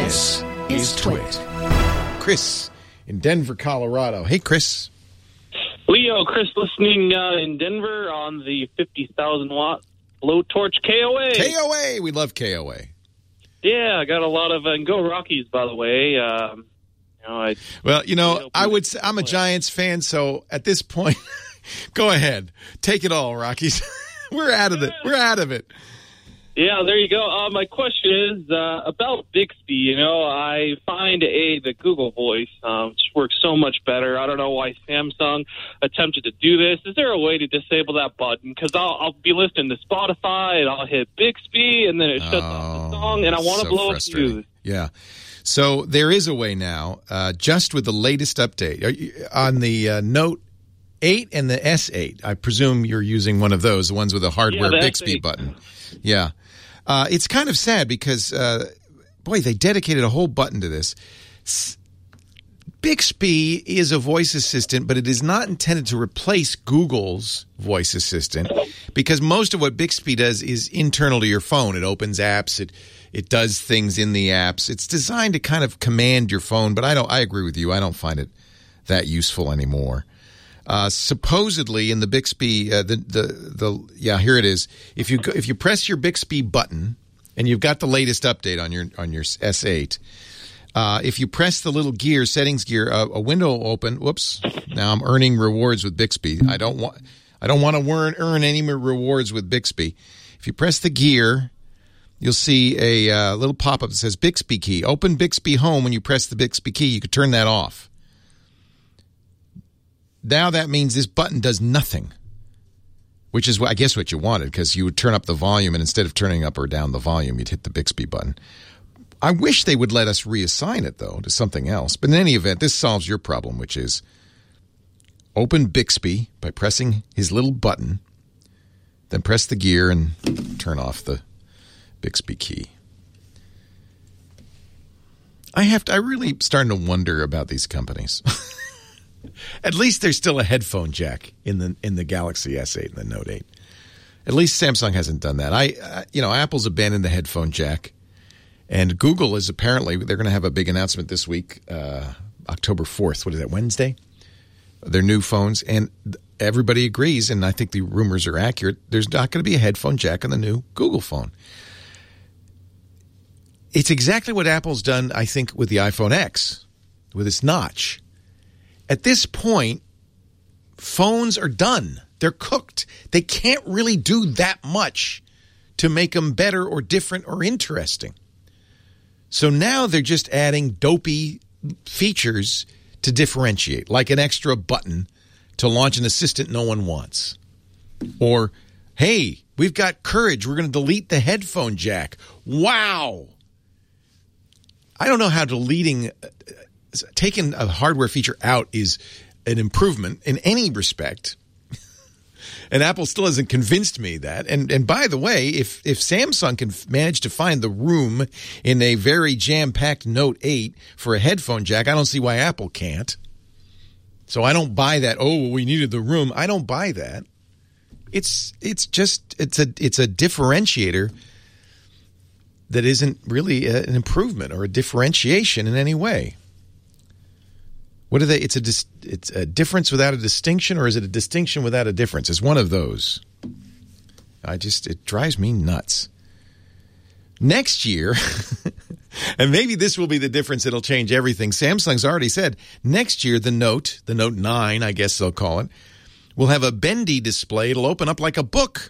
This is Twit. Chris in Denver, Colorado. Hey, Chris. Leo, Chris listening in Denver on the 50,000 watt blowtorch KOA. KOA. We love KOA. Yeah, I got a lot of, and go Rockies, by the way. I would say I'm a Giants fan, so at this point, go ahead. Take it all, Rockies. We're out of it. We're out of it. Yeah, there you go. My question is about Bixby. I find the Google Voice just works so much better. I don't know why Samsung attempted to do this. Is there a way to disable that button? Because I'll be listening to Spotify, and I'll hit Bixby, and then it shuts off the song, and I want to blow a fuse. Yeah. So there is a way now, just with the latest update. On the Note 8 and the S8, I presume you're using one of those, the ones with the hardware Bixby button. Yeah. It's kind of sad because, they dedicated a whole button to this. Bixby is a voice assistant, but it is not intended to replace Google's voice assistant because most of what Bixby does is internal to your phone. It opens apps. It does things in the apps. It's designed to kind of command your phone, but I agree with you. I don't find it that useful anymore. Supposedly in the Bixby, here it is. If you press your Bixby button, and you've got the latest update on your S8, if you press the little settings gear, a window will open. Whoops! Now I'm earning rewards with Bixby. I don't want to earn any more rewards with Bixby. If you press the gear, you'll see a little pop-up that says Bixby key. Open Bixby Home. When you press the Bixby key, you could turn that off. Now that means this button does nothing, which is, I guess, what you wanted, because you would turn up the volume, and instead of turning up or down the volume, you'd hit the Bixby button. I wish they would let us reassign it, though, to something else. But in any event, this solves your problem, which is open Bixby by pressing his little button, then press the gear and turn off the Bixby key. I really starting to wonder about these companies. At least there's still a headphone jack in the Galaxy S8 and the Note 8. At least Samsung hasn't done that. Apple's abandoned the headphone jack, and Google is apparently they're going to have a big announcement this week, October 4th. What is that, Wednesday? Their new phones, and everybody agrees, and I think the rumors are accurate. There's not going to be a headphone jack on the new Google phone. It's exactly what Apple's done, I think, with the iPhone X, with its notch. At this point, phones are done. They're cooked. They can't really do that much to make them better or different or interesting. So now they're just adding dopey features to differentiate, like an extra button to launch an assistant no one wants. Or, hey, we've got courage. We're going to delete the headphone jack. Wow. I don't know how taking a hardware feature out is an improvement in any respect. And Apple still hasn't convinced me that. And by the way, if Samsung can manage to find the room in a very jam-packed Note 8 for a headphone jack, I don't see why Apple can't. So I don't buy that, we needed the room. I don't buy that. It's a differentiator that isn't really an improvement or a differentiation in any way. What are they? It's a difference without a distinction, or is it a distinction without a difference? It's one of those. It drives me nuts. Next year, and maybe this will be the difference that'll change everything. Samsung's already said next year the Note 9, I guess they'll call it, will have a bendy display. It'll open up like a book.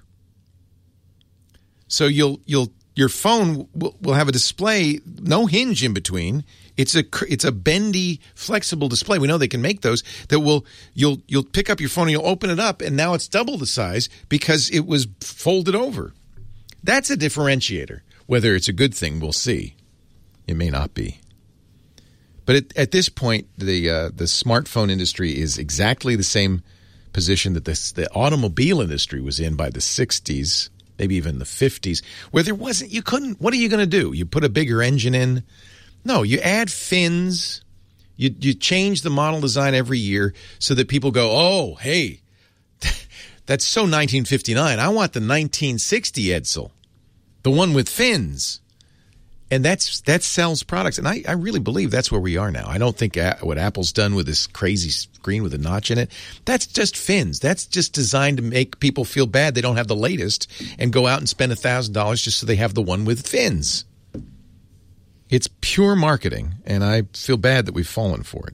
So your phone will have a display, no hinge in between. It's a bendy, flexible display. We know they can make those that you'll pick up your phone and you'll open it up, and now it's double the size because it was folded over. That's a differentiator. Whether it's a good thing, we'll see. It may not be. But at this point, the smartphone industry is exactly the same position that the automobile industry was in by the 60s, maybe even the 50s, where you couldn't, what are you going to do? You put a bigger engine in? No, you add fins. You change the model design every year so that people go, oh, hey, that's so 1959. I want the 1960 Edsel, the one with fins. And that sells products. And I really believe that's where we are now. I don't think what Apple's done with this crazy screen with a notch in it, that's just fins. That's just designed to make people feel bad they don't have the latest and go out and spend $1,000 just so they have the one with fins. It's pure marketing, and I feel bad that we've fallen for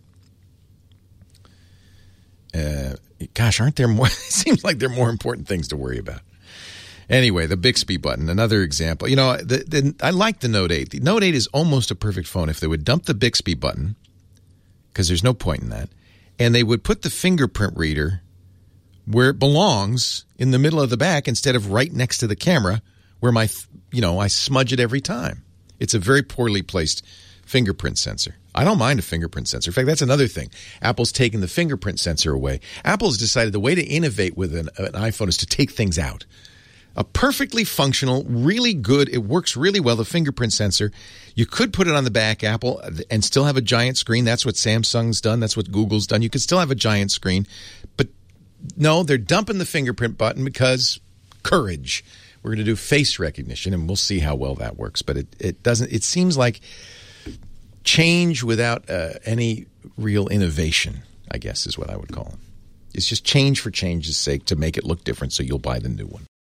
it. Gosh, aren't there more? It seems like there are more important things to worry about. Anyway, the Bixby button, another example. You know, I like the Note 8. The Note 8 is almost a perfect phone. If they would dump the Bixby button, because there's no point in that, and they would put the fingerprint reader where it belongs in the middle of the back instead of right next to the camera where I smudge it every time. It's a very poorly placed fingerprint sensor. I don't mind a fingerprint sensor. In fact, that's another thing. Apple's taken the fingerprint sensor away. Apple's decided the way to innovate with an iPhone is to take things out. A perfectly functional, really good, it works really well, the fingerprint sensor. You could put it on the back, Apple, and still have a giant screen. That's what Samsung's done. That's what Google's done. You could still have a giant screen. But no, they're dumping the fingerprint button because courage. We're going to do face recognition, and we'll see how well that works. But it doesn't. It seems like change without any real innovation, I guess, is what I would call it. It's just change for change's sake to make it look different so you'll buy the new one.